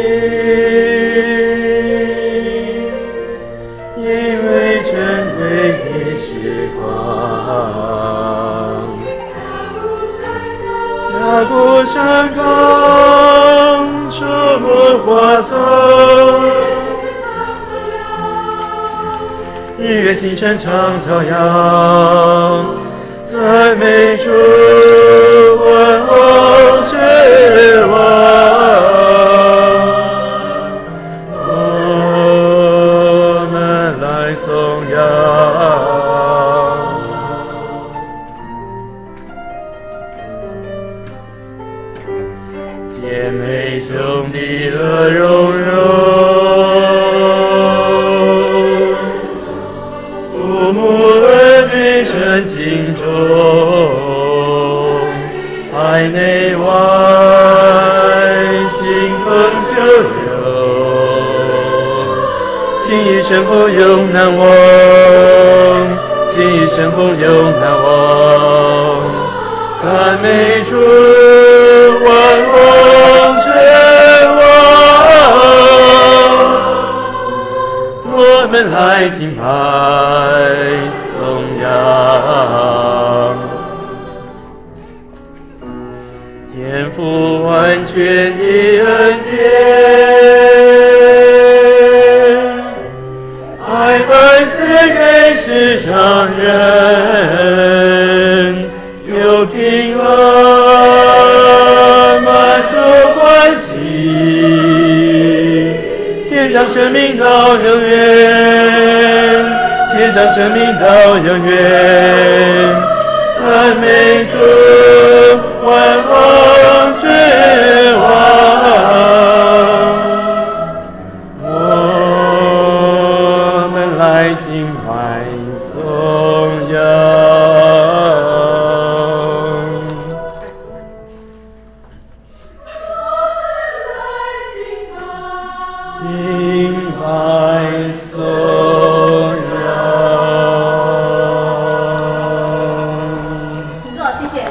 因为珍贵的时光。峡谷山岗，树木花草，日月星辰常照耀，赞美主，万王之王。我们来颂扬。姐妹兄弟乐融融，父母儿女深情中，海内外兴奋就有，情谊深厚永难忘，情谊深厚永难忘，赞美主，万王之王，我们来敬拜颂扬。天父完全的恩典，白白赐给世上人，有平安满足欢喜，天上生命到永远，天上生命到永远，赞美主，万王之王。我们来敬拜颂扬。